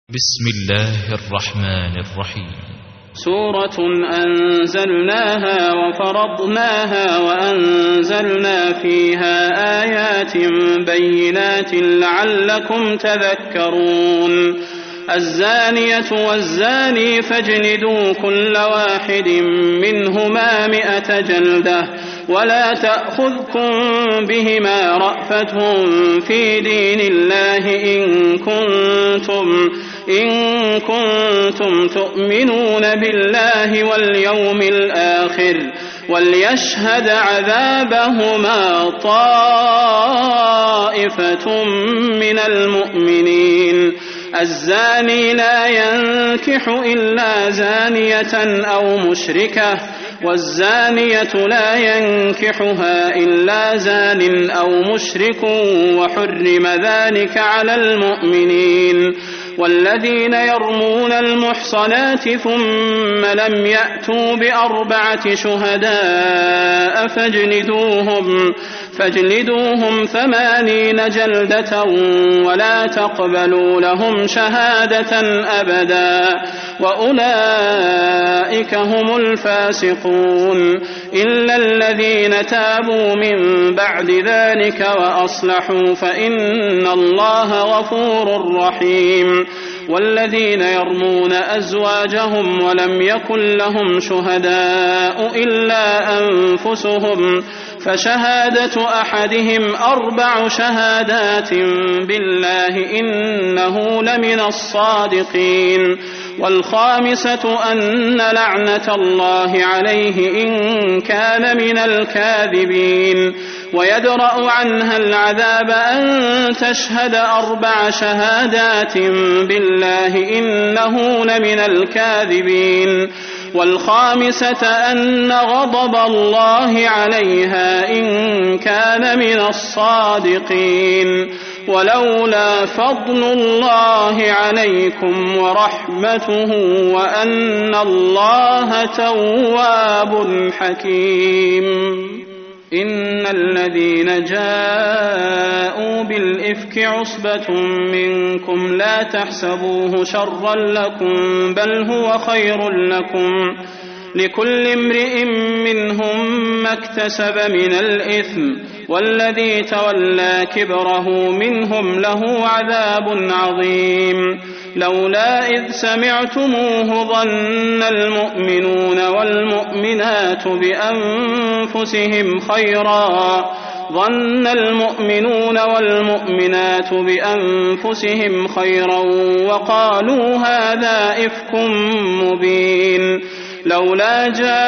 بسم الله الرحمن الرحيم. سورة أنزلناها وفرضناها وأنزلنا فيها آيات بينات لعلكم تذكرون. الزانية والزاني فاجلدوا كل واحد منهما 100 جلدة ولا تأخذكم بهما رأفة في دين الله إن كنتم تؤمنون بالله واليوم الآخر وليشهد عذابهما طائفة من المؤمنين. الزاني لا ينكح إلا زانية أو مشركة والزانية لا ينكحها إلا زان أو مشرك وحرم ذلك على المؤمنين. والذين يرمون المحصنات ثم لم يأتوا ب4 شهداء فاجلدوهم 80 جلدة ولا تقبلوا لهم شهادة أبدا وأولئك هم الفاسقون إلا الذين تابوا من بعد ذلك وأصلحوا فإن الله غفور رحيم. والذين يرمون أزواجهم ولم يكن لهم شهداء إلا أنفسهم فشهادة أحدهم 4 شهادات بالله إنه لمن الصادقين. والخامسة أن لعنة الله عليه إن كان من الكاذبين. ويدرأ عنها العذاب أن تشهد 4 شهادات بالله إنه لمن الكاذبين. والخامسة أن غضب الله عليها إن كان من الصادقين. ولولا فضل الله عليكم ورحمته وأن الله تواب حكيم. إن الذين جاءوا بالإفك عصبة منكم لا تحسبوه شرا لكم بل هو خير لكم لكل امرئ منهم ما اكتسب من الإثم والذي تولى كبره منهم له عذاب عظيم. لولا إذ سمعتموه ظن المؤمنون والمؤمنات بأنفسهم خيرا وقالوا هذا إفك مبين. لولا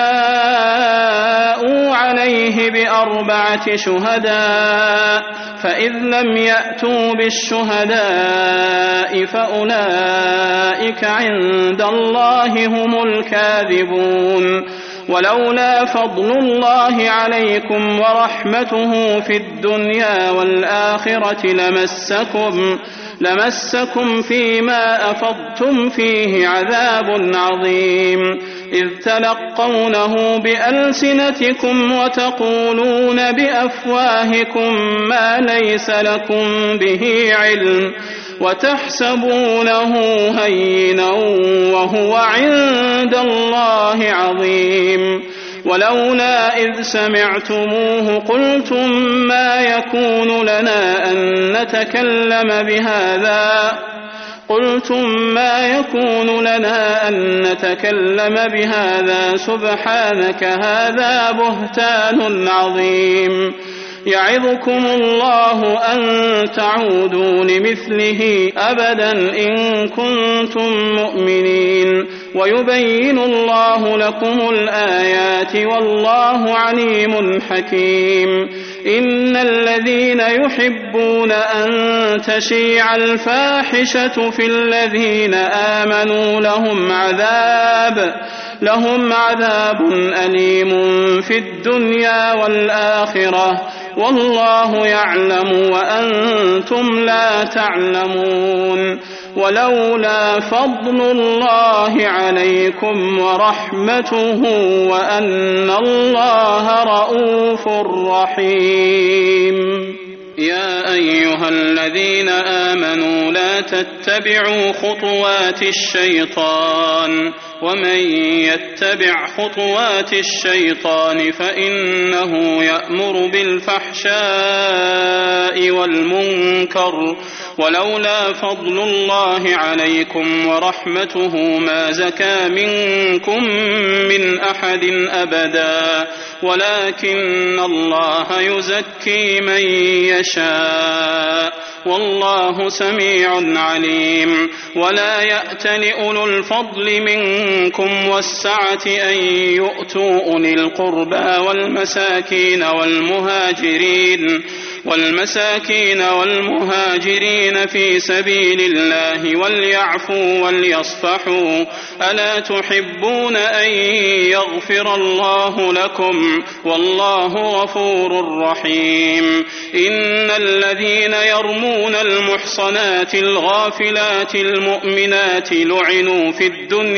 جاءوا عليه ب4 شهداء فإذ لم يأتوا بالشهداء فأولئك عند الله هم الكاذبون. ولولا فضل الله عليكم ورحمته في الدنيا والآخرة لمسكم فيما أفضتم فيه عذاب عظيم. إذ تلقونه بألسنتكم وتقولون بأفواهكم ما ليس لكم به علم وتحسبونه هينا وهو عند الله عظيم. ولولا إذ سمعتموه قلتم ما يكون لنا أن نتكلم بهذا سبحانك هذا بهتان عظيم. يعظكم الله أن تعودوا لمثله أبدا إن كنتم مؤمنين. ويبين الله لكم الآيات والله عليم حكيم. إن الذين يحبون أن تشيع الفاحشة في الذين آمنوا لهم عذاب أليم في الدنيا والآخرة والله يعلم وأنتم لا تعلمون. ولولا فضل الله عليكم ورحمته وأن الله رؤوف رحيم. يا أيها الذين آمنوا لا تتبعوا خطوات الشيطان ومن يتبع خطوات الشيطان فإنه يأمر بالفحشاء والمنكر ولولا فضل الله عليكم ورحمته ما زكى منكم من أحد أبدا ولكن الله يزكي من يشاء والله سميع عليم ولا يأتل أولو الفضل منكم والسعة أن يؤتوا أولي القربى والمساكين والمهاجرين في سبيل الله وليعفوا وليصفحوا ألا تحبون أن يغفر الله لكم والله غفور رحيم إن الذين يرمون المحصنات الغافلات المؤمنات لعنوا في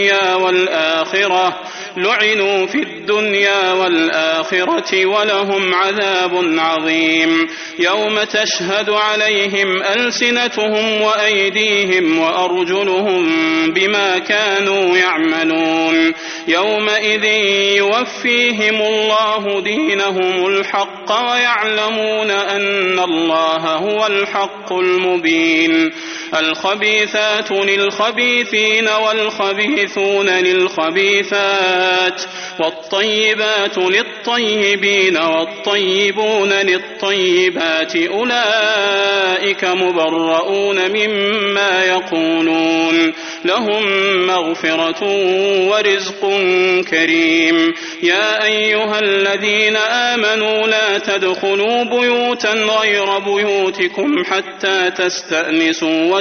الدنيا والآخرة ولهم عذاب عظيم يوم تشهد عليهم ألسنتهم وأيديهم وأرجلهم بما كانوا يعملون يومئذ يوفيهم الله دينهم الحق ويعلمون أن الله هو الحق المبين الخبيثات للخبيثين والخبيثون للخبيثات والطيبات للطيبين والطيبون للطيبات أولئك مبرؤون مما يقولون لهم مغفرة ورزق كريم يا أيها الذين آمنوا لا تدخلوا بيوتا غير بيوتكم حتى تستأنسوا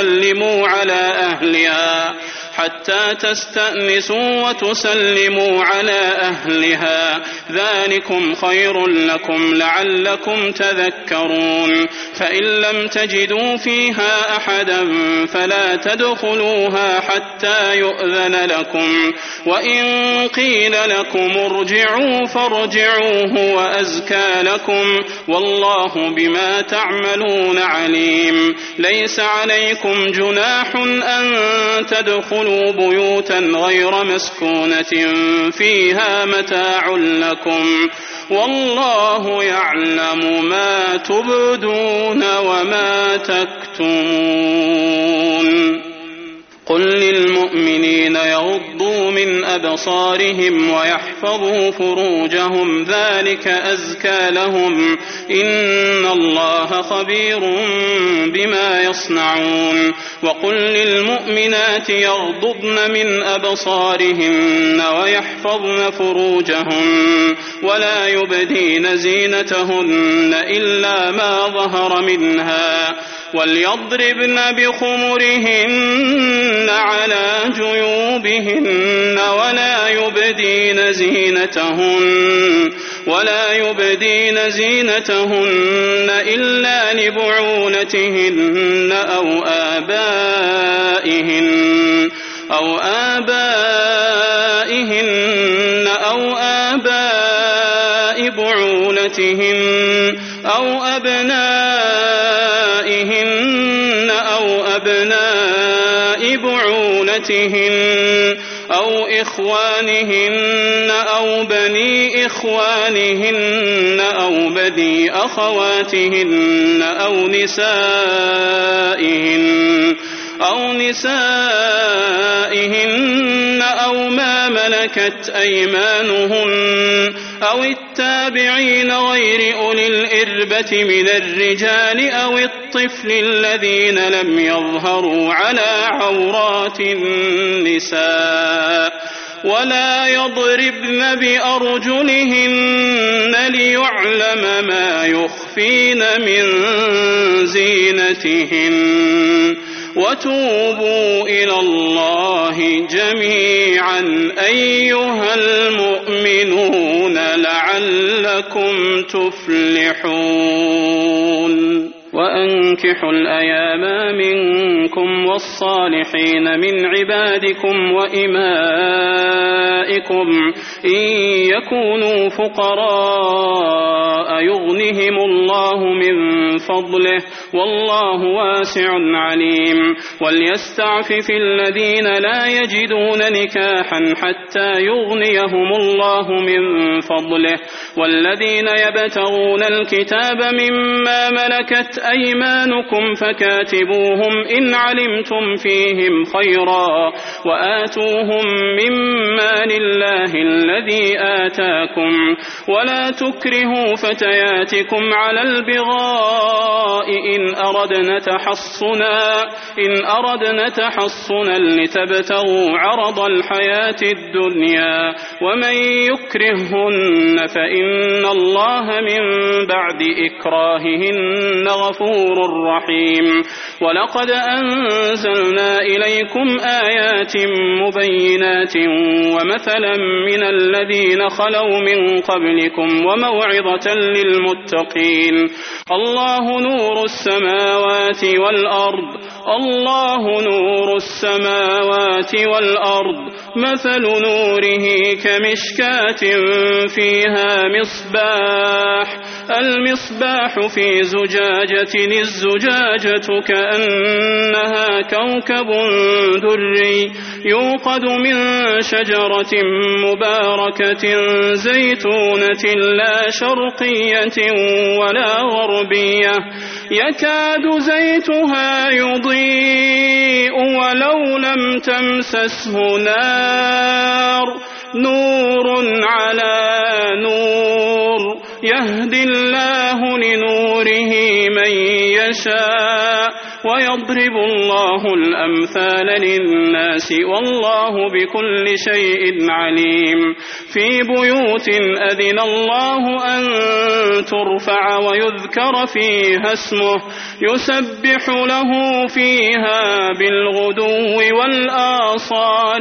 وتسلموا على أهلها ذلكم خير لكم لعلكم تذكرون فإن لم تجدوا فيها أحدا فلا تدخلوها حتى يؤذن لكم وإن قيل لكم ارجعوا فارجعوا هو أزكى لكم والله بما تعملون عليم ليس عليكم جناح أن تدخلوا بيوتا غير مسكونة فيها متاع لكم والله يعلم ما تبدون وما تكتمون قل للمؤمنين يغضوا من أبصارهم ويحفظوا فروجهم ذلك أزكى لهم إن الله خبير بما يصنعون وقل للمؤمنات يغضضن من أبصارهن ويحفظن فروجهن ولا يبدين زينتهن إلا ما ظهر منها وليضربن بخمرهن على جيوبهن ولا يبدين زينتهن إلا لبعولتهن أو آبائهن أو آباء بعولتهن أو أبنائهن أو أبناء بعولتهن أو إخوانهن أو بني إخوانهن أو بني أخواتهن أو نسائهن أو ما ملكت أيمانهن أو التابعين غير أولي الإربة من الرجال أو الطفل الذين لم يظهروا على عورات النساء ولا يضربن بأرجلهن ليعلم ما يخفين من زينتهن وتوبوا إلى الله جميعا أيها المؤمنون لعلكم تفلحون وأنكحوا الأيام منكم والصالحين من عبادكم وإمائكم إن يكونوا فقراء يغنهم الله من فضله والله واسع عليم وليستعفف الذين لا يجدون نكاحا حتى يغنيهم الله من فضله والذين يبتغون الكتاب مما ملكت أيمانكم فكاتبوهم إن علمتم فيهم خيرا وآتوهم مما لله الذي آتاكم ولا تكرهوا فتياتكم على البغاء إن أردنا تحصنا لتبتغوا عرض الحياة الدنيا ومن يكرههن فإن الله من بعد إكراههن غفور رحيم ولقد أنزلنا إليكم آيات مبينات ومثلا من الذين خلوا من قبلكم وموعظة للمتقين الله نور السماوات والأرض مثل نوره كمشكاة فيها المصباح في زجاجة الزجاجة كأنها كوكب دري يوقد من شجرة مباركة زيتونة لا شرقية ولا غربية يكاد زيتها يضيء ولو لم تمسسه نور على نور يهدي الله لنوره من يشاء ويضرب الله الأمثال للناس والله بكل شيء عليم في بيوت أذن الله أن ترفع ويذكر فيها اسمه يسبح له فيها بالغدو والآصال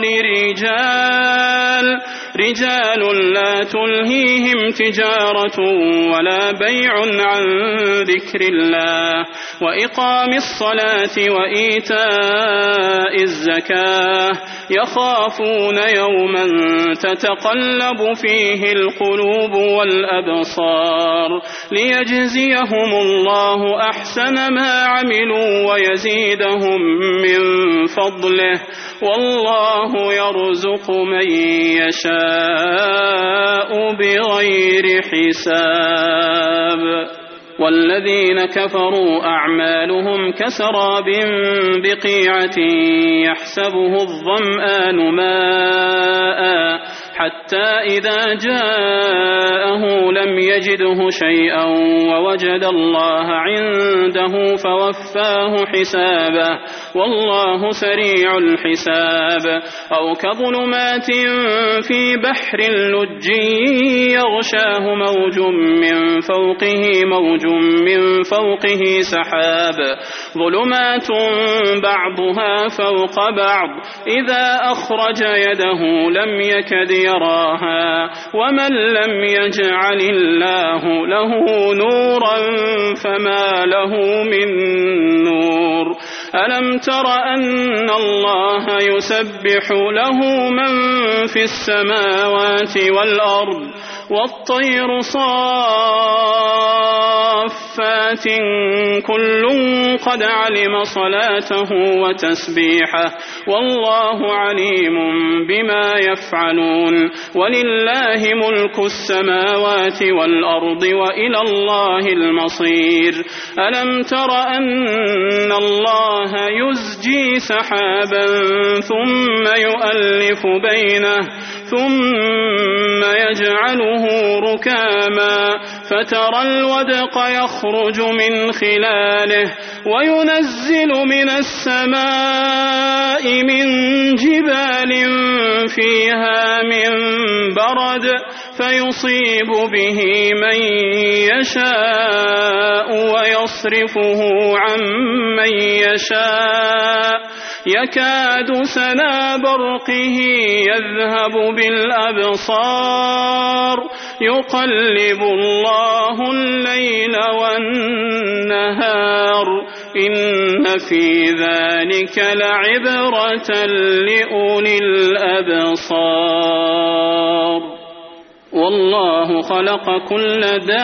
رجال لا تلهيهم تجارة ولا بيع عن ذكر الله وإقام الصلاة وإيتاء الزكاة يخافون يوما تتقلب فيه القلوب والأبصار ليجزيهم الله أحسن ما عملوا ويزيدهم من فضله والله يرزق من يشاء بغير حساب والذين كفروا أعمالهم كسراب بقيعة يحسبه الظمآن ماء حتى إذا جاءه لم يجده شيئا ووجد الله عنده فوفاه حسابه والله سريع الحساب أو كظلمات في بحر لج يغشاه موج من فوقه سحاب ظلمات بعضها فوق بعض إذا أخرج يده لم يكد يراها ومن لم يجعل الله له نورا فما له من نور ألم تر أن الله يسبح له من في السماوات والأرض والطير صافات كل قد علم صلاته وتسبيحه والله عليم بما يفعلون ولله ملك السماوات والأرض وإلى الله المصير ألم تر أن الله يزجي سحابا ثم يؤلف بينه ثم يجعله ركاما فترى الودق يخرج من خلاله وينزل من السماء من جبال فيها من برد فيصيب به من يشاء ويصرفه عن من يشاء يكاد سنا برقه يذهب بالأبصار يقلب الله الليل والنهار إن في ذلك لعبرة لأولي الأبصار والله خلق كل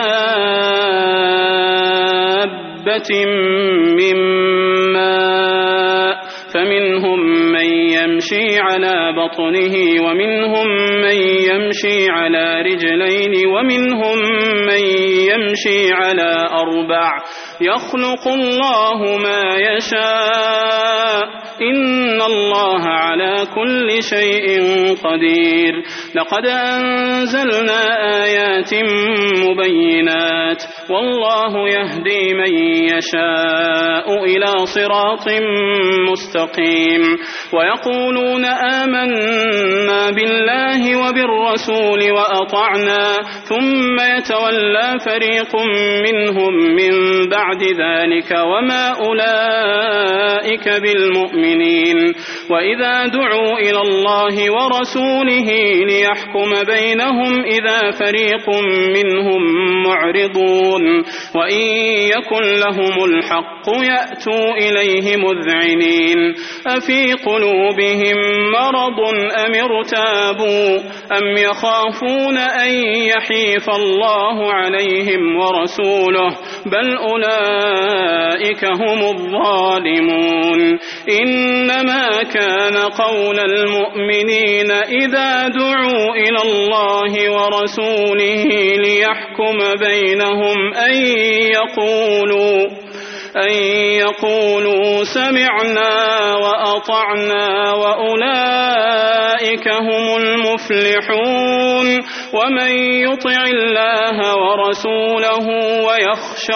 دابة من ماء فمنهم من يمشي على بطنه ومنهم من يمشي على رجلين ومنهم من يمشي على أربع يخلق الله ما يشاء إن الله على كل شيء قدير لقد أنزلنا آيات مبينات والله يهدي من يشاء إلى صراط مستقيم ويقولون آمنا بالله وبالرسول وأطعنا ثم يتولى فريق منهم من بعد ذلك وما أولئك بالمؤمنين وإذا دعوا إلى الله ورسوله ليحكم بينهم إذا فريق منهم معرضون وإن يكن لهم الحق يأتوا إليه مذعنين أفي قلوبهم مرض أم ارتابوا أم يخافون أن يحيف الله عليهم ورسوله بل أولئك هم الظالمون إنما كان قول المؤمنين إذا دعوا إلى الله ورسوله ليحكم بينهم أن يقولوا سمعنا وأطعنا وأولئك هم المفلحون ومن يطع الله ورسوله ويخشى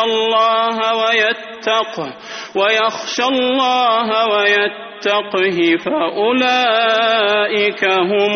الله ويتقه فأولئك هم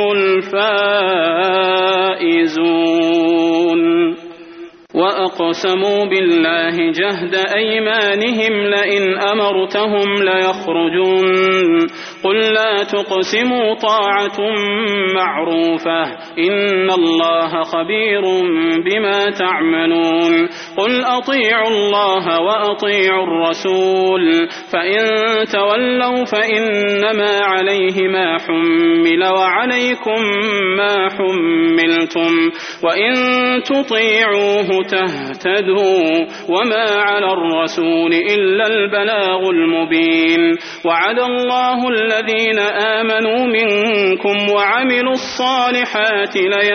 الفائزون وأقسموا بالله جهد أيمانهم لئن أمرتهم ليخرجون قل لا تقسموا طاعة معروفة إن الله خبير بما تعملون قل أطيعوا الله وأطيعوا الرسول فإن تولوا فإنما عليه ما حمل وعليكم ما حملتم وإن تطيعوه تهتدوا وما على الرسول إلا البلاغ المبين وعد الله الذين آمنوا منكم وعملوا الصالحات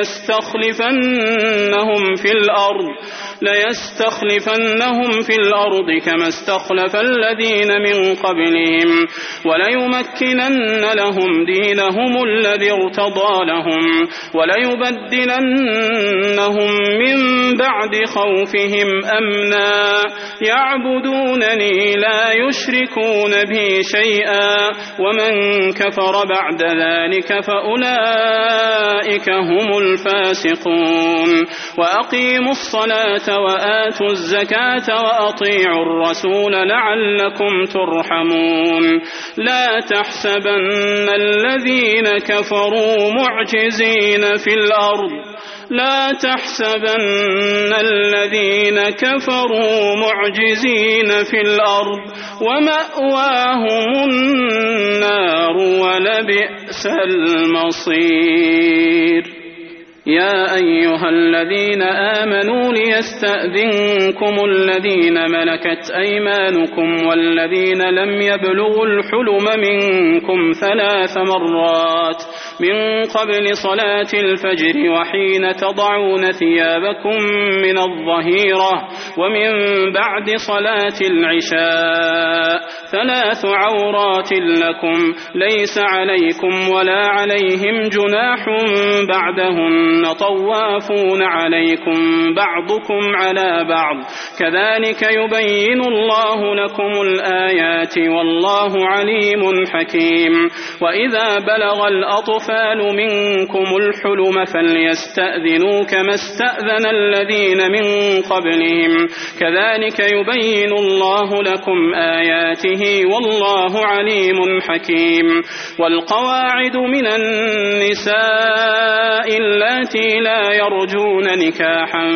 ليستخلفنهم في الأرض كما استخلف الذين من قبلهم وليمكنن لهم دينهم الذي ارتضى لهم وليبدلنهم من بعد خوفهم أمنا يعبدونني لا يشركون بي شيئا ومن كفر بعد ذلك فأولئك هم الفاسقون وأقيموا الصلاة وآتوا الزكاة وأطيعوا الرسول لعلكم ترحمون لا تحسبن الذين كفروا معجزين في الأرض ومأواهم النار ولبئس المصير يا أيها الذين آمنوا ليستأذنكم الذين ملكت أيمانكم والذين لم يبلغوا الحلم منكم 3 مرات من قبل صلاة الفجر وحين تضعون ثيابكم من الظهيرة ومن بعد صلاة العشاء 3 عورات لكم ليس عليكم ولا عليهم جناح بعدهن طوافون عليكم بعضكم على بعض كذلك يبين الله لكم الآيات والله عليم حكيم وإذا بلغ الأطفال منكم الحلم فليستأذنوا كما استأذن الذين من قبلهم كذلك يبين الله لكم آياته والله عليم حكيم. والقواعد من النساء اللاتي لا يرجون نكاحا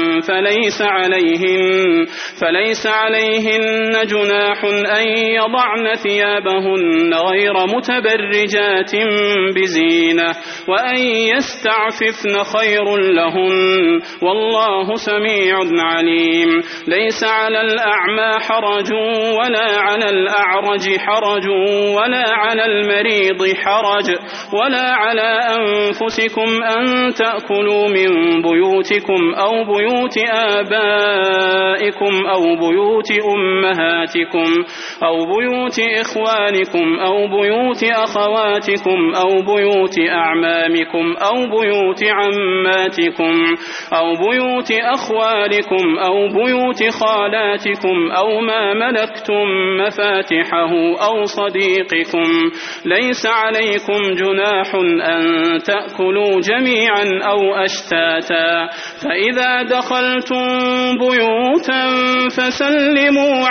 فليس عليهن جناح أن يضعن ثيابهن غير متبرجات بزينة وأن يستعففن خير لهن والله سميع عليم. ليس على الأعمى حرج ولا على الأعرج حرج ولا على المريض حرج ولا على أنفسكم أن تأكلوا من بيوتكم أو بيوت آبائكم أو بيوت أمهاتكم أو بيوت إخوانكم أو بيوت أخواتكم أو بيوت أعمامكم أو بيوت عماتكم أو بيوت أخوالكم أو بيوت خالاتكم أو ما ملكتم مفاتحه أو صديقكم. ليس عليكم جناح أن تأكلوا جميعا أو أشتاتا. فإذا دخلتم بيوتا فسلموا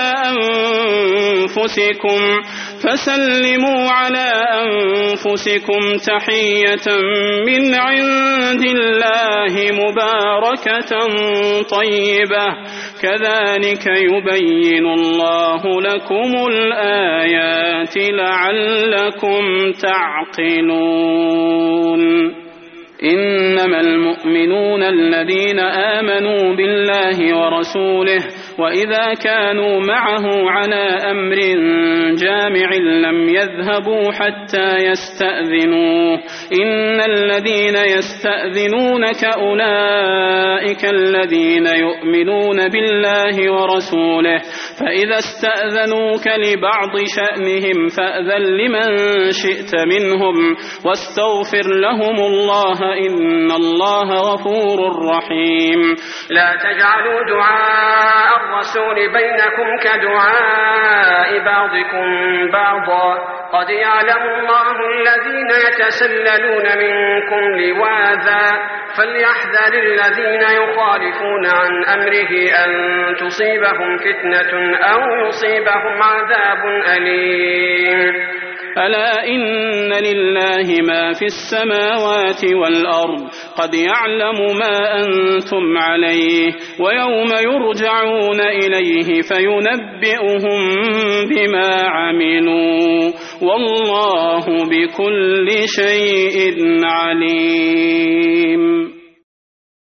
على أنفسكم تحية من عند الله مباركة طيبة كذلك يبين الله لكم الآيات لعلكم تعقلون. إنما المؤمنون الذين آمنوا بالله ورسوله وإذا كانوا معه على أمر جامع لم يذهبوا حتى يستأذنوه. إن الذين يستأذنونك أولئك الذين يؤمنون بالله ورسوله فإذا استأذنوك لبعض شأنهم فأذن لمن شئت منهم واستغفر لهم الله إن الله غفور رحيم. لا تجعلوا دعاء الرسول بينكم كدعاء بعضكم بعضا قد يعلم الله الذين يتسللون منكم لواذا فليحذر الذين يخالفون عن أمره أن تصيبهم فتنة أو يصيبهم عذاب أليم. ألا إن لله ما في السماوات والأرض قد يعلم ما أنتم عليه ويوم يرجعون إليه فينبئهم بما عملوا والله بكل شيء عليم.